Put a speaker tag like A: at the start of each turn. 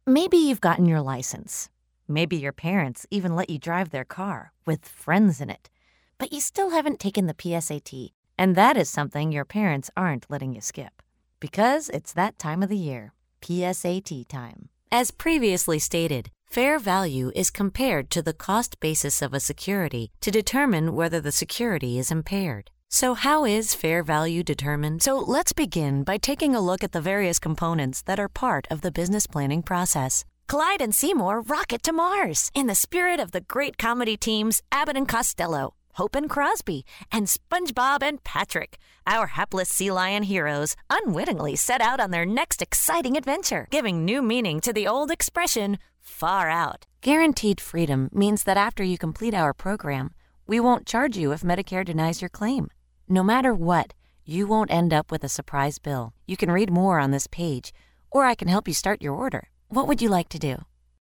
A: Maybe you've gotten your license. Maybe your parents even let you drive their car with friends in it. But you still haven't taken the PSAT, and that is something your parents aren't letting you skip. Because it's that time of the year, PSAT time. As previously stated, fair value is compared to the cost basis of a security to determine whether the security is impaired. So how is fair value determined? So let's begin by taking a look at the various components that are part of the business planning process. Clyde and Seymour rocket to Mars in the spirit of the great comedy teams Abbott and Costello, Hope and Crosby, and SpongeBob and Patrick. Our hapless sea lion heroes unwittingly set out on their next exciting adventure, giving new meaning to the old expression, far out. Guaranteed freedom means that after you complete our program, we won't charge you if Medicare denies your claim. No matter what, you won't end up with a surprise bill. You can read more on this page, or I can help you start your order. What would you like to do?